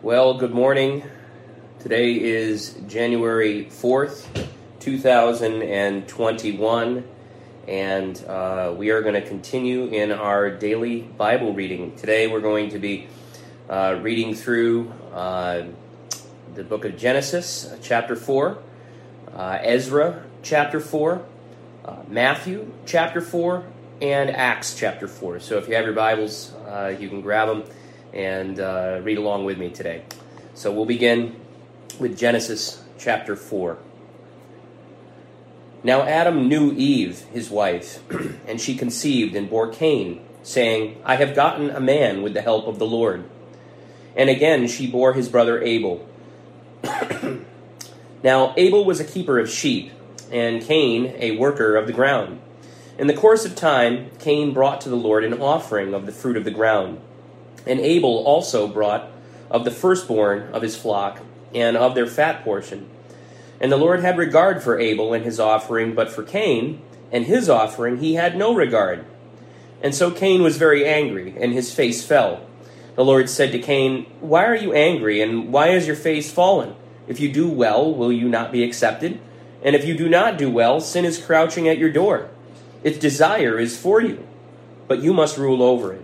Well, good morning. Today is January 4th, 2021, and we are going to continue in our daily Bible reading. Today we're going to be reading through the book of Genesis, chapter 4, Ezra, chapter 4, Matthew, chapter 4, and Acts, chapter 4. So if you have your Bibles, you can grab them and read along with me today. So we'll begin with Genesis chapter 4. Now Adam knew Eve, his wife, and she conceived and bore Cain, saying, I have gotten a man with the help of the Lord. And again she bore his brother Abel. Now Abel was a keeper of sheep, and Cain a worker of the ground. In the course of time, Cain brought to the Lord an offering of the fruit of the ground. And Abel also brought of the firstborn of his flock and of their fat portion. And the Lord had regard for Abel and his offering, but for Cain and his offering he had no regard. And so Cain was very angry, and his face fell. The Lord said to Cain, Why are you angry, and why is your face fallen? If you do well, will you not be accepted? And if you do not do well, sin is crouching at your door. Its desire is for you, but you must rule over it.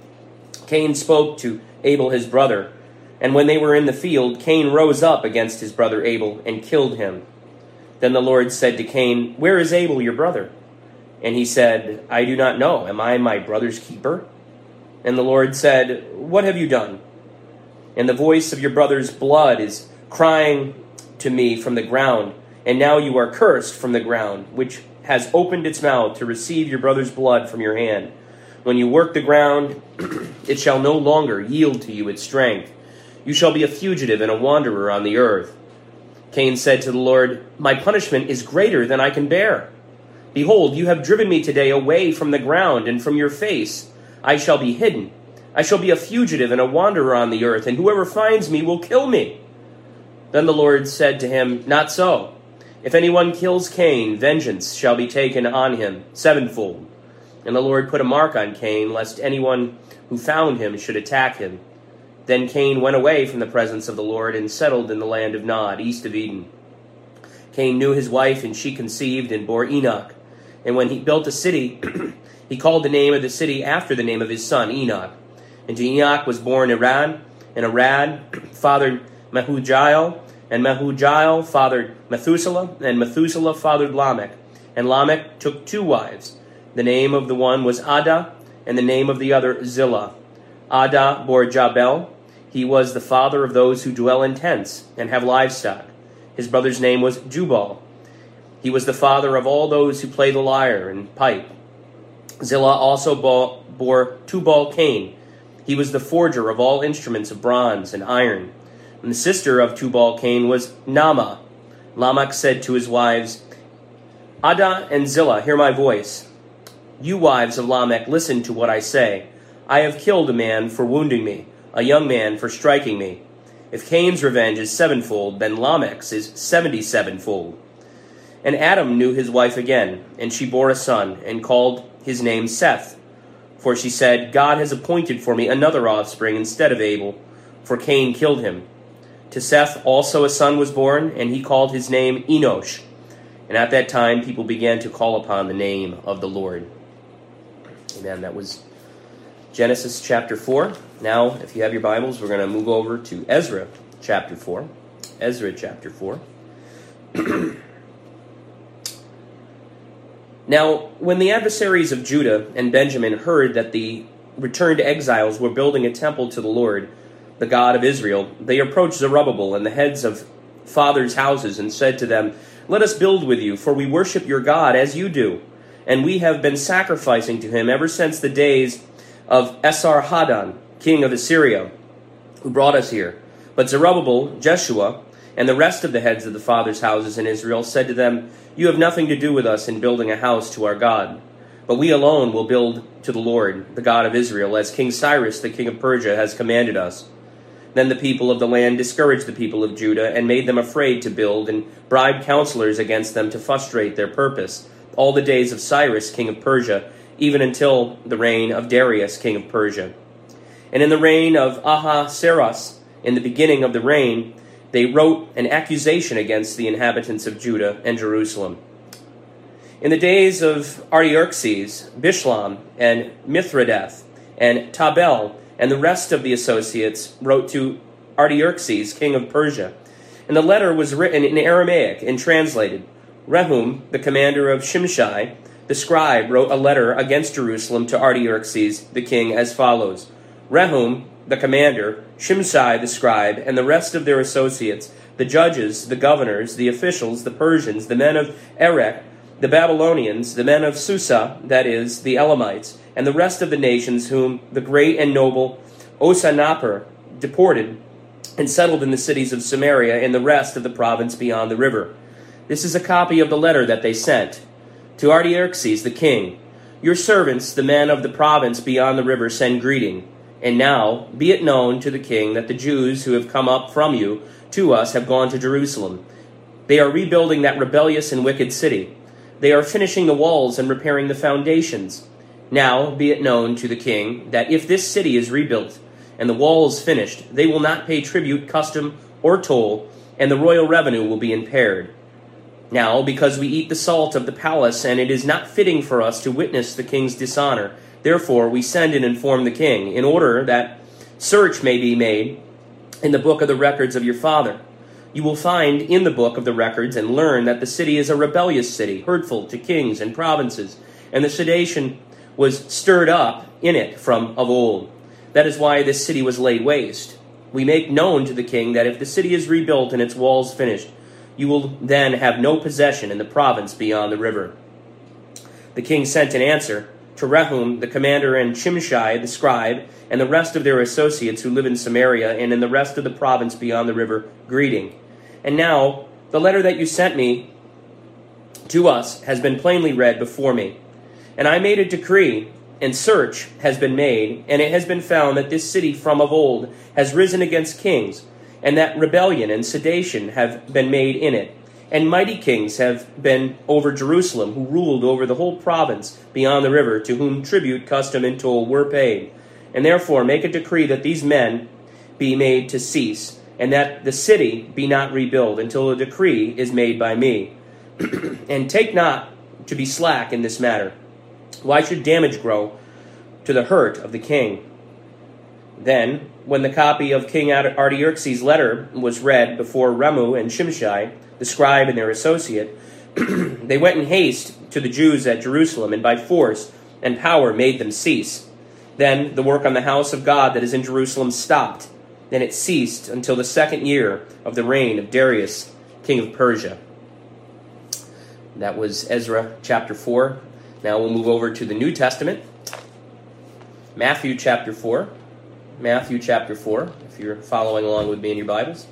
Cain spoke to Abel his brother, and when they were in the field, Cain rose up against his brother Abel and killed him. Then the Lord said to Cain, Where is Abel your brother? And he said, I do not know. Am I my brother's keeper? And the Lord said, What have you done? And the voice of your brother's blood is crying to me from the ground, and now you are cursed from the ground, which has opened its mouth to receive your brother's blood from your hand. When you work the ground, it shall no longer yield to you its strength. You shall be a fugitive and a wanderer on the earth. Cain said to the Lord, My punishment is greater than I can bear. Behold, you have driven me today away from the ground and from your face. I shall be hidden. I shall be a fugitive and a wanderer on the earth, and whoever finds me will kill me. Then the Lord said to him, Not so. If anyone kills Cain, vengeance shall be taken on him sevenfold. And the Lord put a mark on Cain, lest anyone who found him should attack him. Then Cain went away from the presence of the Lord and settled in the land of Nod, east of Eden. Cain knew his wife, and she conceived and bore Enoch. And when he built a city, he called the name of the city after the name of his son, Enoch. And to Enoch was born Arad, and Arad fathered Mehujael, and Mehujael fathered Methuselah, and Methuselah fathered Lamech. And Lamech took two wives. The name of the one was Adah, and the name of the other Zillah. Adah bore Jabal. He was the father of those who dwell in tents and have livestock. His brother's name was Jubal. He was the father of all those who play the lyre and pipe. Zillah also bore Tubal-Cain. He was the forger of all instruments of bronze and iron. And the sister of Tubal-Cain was Naamah. Lamech said to his wives, Adah and Zillah, hear my voice. You wives of Lamech, listen to what I say. I have killed a man for wounding me, a young man for striking me. If Cain's revenge is sevenfold, then Lamech's is 77-fold. And Adam knew his wife again, and she bore a son, and called his name Seth. For she said, God has appointed for me another offspring instead of Abel, for Cain killed him. To Seth also a son was born, and he called his name Enosh. And at that time people began to call upon the name of the Lord. Amen. That was Genesis chapter 4. Now, if you have your Bibles, we're going to move over to Ezra chapter 4. Ezra chapter 4. Now, when the adversaries of Judah and Benjamin heard that the returned exiles were building a temple to the Lord, the God of Israel, they approached Zerubbabel and the heads of fathers' houses and said to them, Let us build with you, for we worship your God as you do. And we have been sacrificing to him ever since the days of Esarhaddon, king of Assyria, who brought us here. But Zerubbabel, Jeshua, and the rest of the heads of the fathers' houses in Israel said to them, You have nothing to do with us in building a house to our God. But we alone will build to the Lord, the God of Israel, as King Cyrus, the king of Persia, has commanded us. Then the people of the land discouraged the people of Judah and made them afraid to build, and bribed counselors against them to frustrate their purpose, all the days of Cyrus, king of Persia, even until the reign of Darius, king of Persia. And in the reign of Ahasuerus, in the beginning of the reign, they wrote an accusation against the inhabitants of Judah and Jerusalem. In the days of Artaxerxes, Bishlam and Mithridath and Tabel and the rest of the associates wrote to Artaxerxes, king of Persia. And the letter was written in Aramaic and translated. Rehum, the commander of Shimshai, the scribe, wrote a letter against Jerusalem to Artaxerxes, the king, as follows. Rehum, the commander, Shimshai, the scribe, and the rest of their associates, the judges, the governors, the officials, the Persians, the men of Erech, the Babylonians, the men of Susa, that is, the Elamites, and the rest of the nations whom the great and noble Osanaper deported and settled in the cities of Samaria and the rest of the province beyond the river. This is a copy of the letter that they sent. To Artaxerxes the king, your servants, the men of the province beyond the river, send greeting. And now be it known to the king that the Jews who have come up from you to us have gone to Jerusalem. They are rebuilding that rebellious and wicked city. They are finishing the walls and repairing the foundations. Now be it known to the king that if this city is rebuilt and the walls finished, they will not pay tribute, custom, or toll, and the royal revenue will be impaired. Now, because we eat the salt of the palace, and it is not fitting for us to witness the king's dishonor, therefore we send and inform the king, in order that search may be made in the book of the records of your father. You will find in the book of the records and learn that the city is a rebellious city, hurtful to kings and provinces, and the sedition was stirred up in it from of old. That is why this city was laid waste. We make known to the king that if the city is rebuilt and its walls finished, you will then have no possession in the province beyond the river. The king sent an answer to Rehum, the commander, and Shimshai, the scribe, and the rest of their associates who live in Samaria and in the rest of the province beyond the river, greeting. And now, the letter that you sent me to us has been plainly read before me. And I made a decree, and search has been made, and it has been found that this city from of old has risen against kings, and that rebellion and sedition have been made in it. And mighty kings have been over Jerusalem, who ruled over the whole province beyond the river, to whom tribute, custom, and toll were paid. And therefore make a decree that these men be made to cease, and that the city be not rebuilt until a decree is made by me. And take not to be slack in this matter. Why should damage grow to the hurt of the king? Then, when the copy of King Artaxerxes' letter was read before Remu and Shimshai, the scribe and their associate, they went in haste to the Jews at Jerusalem, and by force and power made them cease. Then the work on the house of God that is in Jerusalem stopped, and it ceased until the 2nd year of the reign of Darius, king of Persia. That was Ezra chapter 4. Now we'll move over to the New Testament. Matthew chapter 4. Matthew chapter 4, if you're following along with me in your Bibles.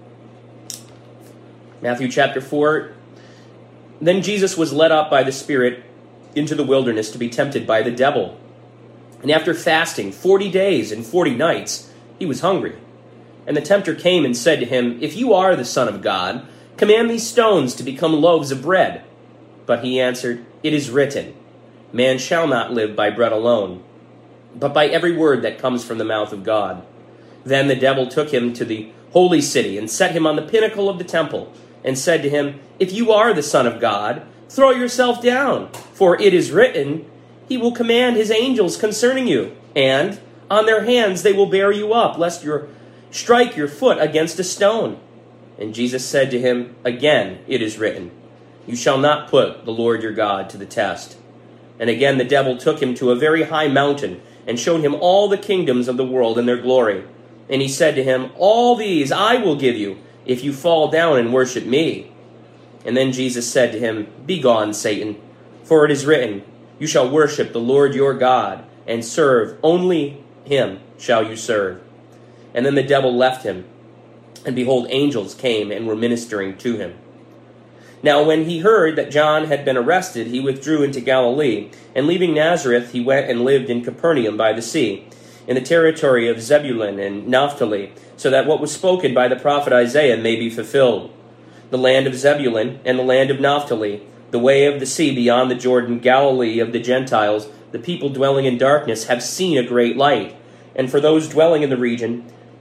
Matthew chapter 4. Then Jesus was led up by the Spirit into the wilderness to be tempted by the devil. And after fasting 40 days and 40 nights, he was hungry. And the tempter came and said to him, If you are the Son of God, command these stones to become loaves of bread. But he answered, It is written, Man shall not live by bread alone, but by every word that comes from the mouth of God. Then the devil took him to the holy city and set him on the pinnacle of the temple, and said to him, If you are the Son of God, throw yourself down, for it is written, He will command His angels concerning you, and on their hands they will bear you up, lest you strike your foot against a stone. And Jesus said to him, Again it is written, You shall not put the Lord your God to the test. And again the devil took him to a very high mountain, and showed him all the kingdoms of the world and their glory. And he said to him, All these I will give you, if you fall down and worship me. And then Jesus said to him, Begone, Satan, for it is written, You shall worship the Lord your God, and serve only Him shall you serve. And then the devil left him, and behold, angels came and were ministering to him. Now when he heard that John had been arrested, he withdrew into Galilee, and leaving Nazareth, he went and lived in Capernaum by the sea, in the territory of Zebulun and Naphtali, so that what was spoken by the prophet Isaiah may be fulfilled. The land of Zebulun and the land of Naphtali, the way of the sea beyond the Jordan, Galilee of the Gentiles, the people dwelling in darkness have seen a great light. And for those dwelling in the region,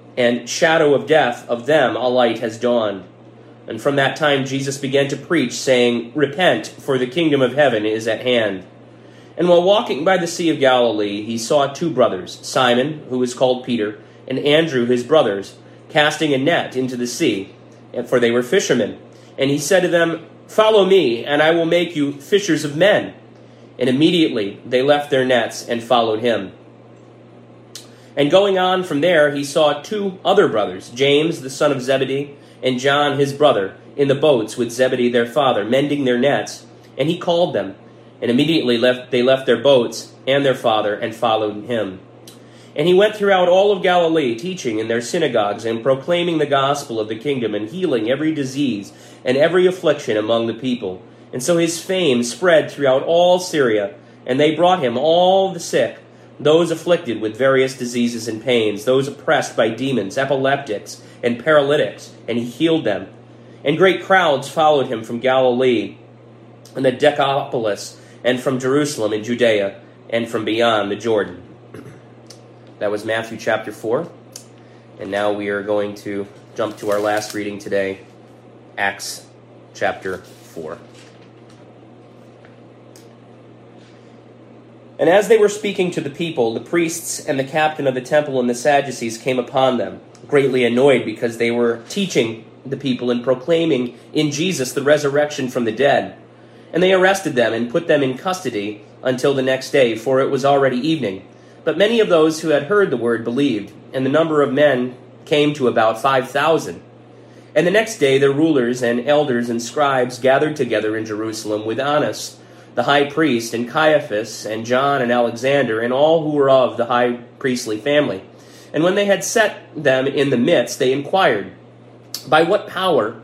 and shadow of death, of them a light has dawned. And from that time Jesus began to preach, saying, Repent, for the kingdom of heaven is at hand. And while walking by the Sea of Galilee, he saw two brothers, Simon, who is called Peter, and Andrew his brothers, casting a net into the sea, for they were fishermen. And he said to them, Follow me, and I will make you fishers of men. And immediately they left their nets and followed him. And going on from there, he saw two other brothers, James the son of Zebedee, and John his brother, in the boats with Zebedee their father, mending their nets. And he called them. And immediately they left their boats and their father and followed him. And he went throughout all of Galilee, teaching in their synagogues and proclaiming the gospel of the kingdom and healing every disease and every affliction among the people. And so his fame spread throughout all Syria, and they brought him all the sick, those afflicted with various diseases and pains, those oppressed by demons, epileptics, and paralytics, and he healed them. And great crowds followed him from Galilee and the Decapolis, and from Jerusalem and Judea, and from beyond the Jordan. That was Matthew chapter 4. And now we are going to jump to our last reading today, Acts chapter 4. And as they were speaking to the people, the priests and the captain of the temple and the Sadducees came upon them, greatly annoyed because they were teaching the people and proclaiming in Jesus the resurrection from the dead. And they arrested them and put them in custody until the next day, for it was already evening. But many of those who had heard the word believed, and the number of men came to about 5,000. And the next day the rulers and elders and scribes gathered together in Jerusalem with Annas, the high priest, and Caiaphas, and John, and Alexander, and all who were of the high priestly family. And when they had set them in the midst, they inquired, By what power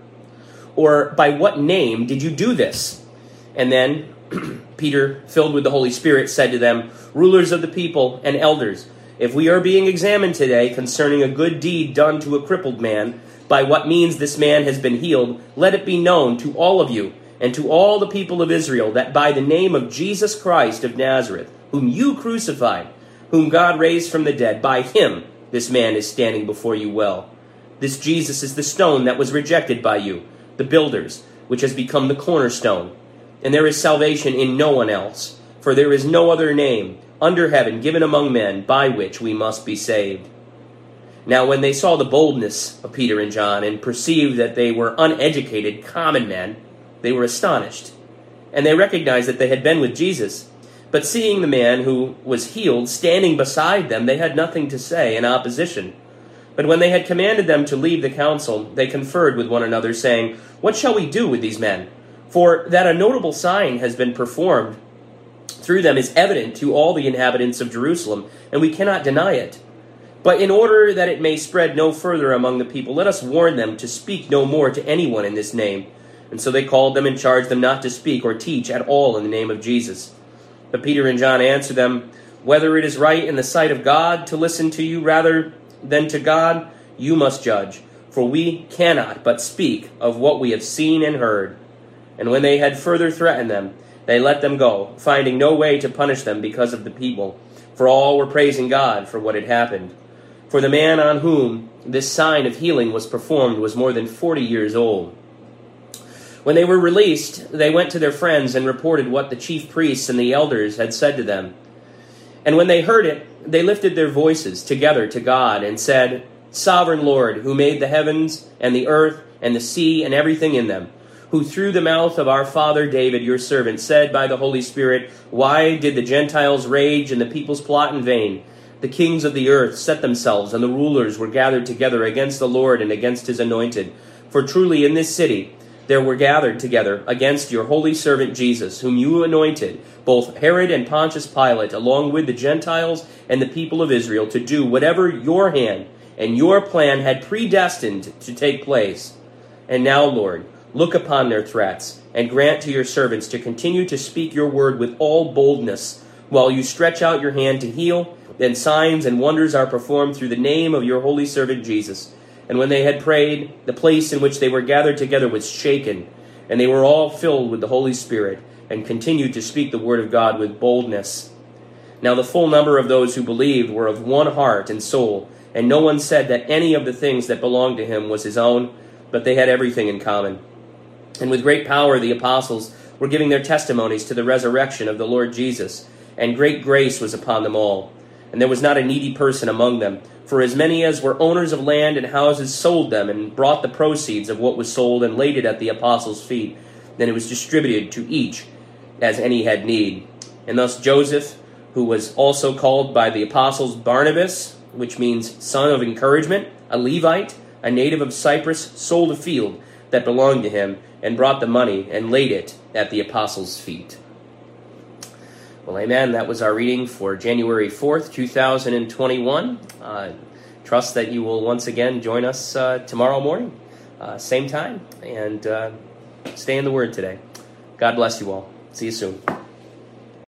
or by what name did you do this? And then Peter, filled with the Holy Spirit, said to them, Rulers of the people and elders, if we are being examined today concerning a good deed done to a crippled man, by what means this man has been healed, let it be known to all of you and to all the people of Israel that by the name of Jesus Christ of Nazareth, whom you crucified, whom God raised from the dead, by him this man is standing before you well. This Jesus is the stone that was rejected by you, the builders, which has become the cornerstone. And there is salvation in no one else, for there is no other name under heaven given among men by which we must be saved. Now when they saw the boldness of Peter and John and perceived that they were uneducated, common men, they were astonished. And they recognized that they had been with Jesus. But seeing the man who was healed standing beside them, they had nothing to say in opposition. But when they had commanded them to leave the council, they conferred with one another, saying, What shall we do with these men? For that a notable sign has been performed through them is evident to all the inhabitants of Jerusalem, and we cannot deny it. But in order that it may spread no further among the people, let us warn them to speak no more to anyone in this name. And so they called them and charged them not to speak or teach at all in the name of Jesus. But Peter and John answered them, Whether it is right in the sight of God to listen to you rather than to God, you must judge. For we cannot but speak of what we have seen and heard. And when they had further threatened them, they let them go, finding no way to punish them because of the people. For all were praising God for what had happened. For the man on whom this sign of healing was performed was more than 40 years old. When they were released, they went to their friends and reported what the chief priests and the elders had said to them. And when they heard it, they lifted their voices together to God and said, Sovereign Lord, who made the heavens and the earth and the sea and everything in them, who through the mouth of our father David, your servant, said by the Holy Spirit, Why did the Gentiles rage and the peoples plot in vain? The kings of the earth set themselves, and the rulers were gathered together against the Lord and against his anointed. For truly in this city there were gathered together against your holy servant Jesus, whom you anointed, both Herod and Pontius Pilate, along with the Gentiles and the people of Israel, to do whatever your hand and your plan had predestined to take place. And now, Lord, look upon their threats, and grant to your servants to continue to speak your word with all boldness, while you stretch out your hand to heal, and signs and wonders are performed through the name of your holy servant Jesus. And when they had prayed, the place in which they were gathered together was shaken, and they were all filled with the Holy Spirit, and continued to speak the word of God with boldness. Now the full number of those who believed were of one heart and soul, And no one said that any of the things that belonged to him was his own, but they had everything in common. And with great power the apostles were giving their testimonies to the resurrection of the Lord Jesus, and great grace was upon them all. And there was not a needy person among them, for as many as were owners of land and houses sold them, and brought the proceeds of what was sold, and laid it at the apostles' feet. Then it was distributed to each as any had need. And thus Joseph, who was also called by the apostles Barnabas, which means son of encouragement, a Levite, a native of Cyprus, sold a field that belonged to him, and brought the money and laid it at the apostles' feet. Well, amen. That was our reading for January 4th, 2021. Trust that you will once again join us tomorrow morning, same time, and stay in the Word today. God bless you all. See you soon.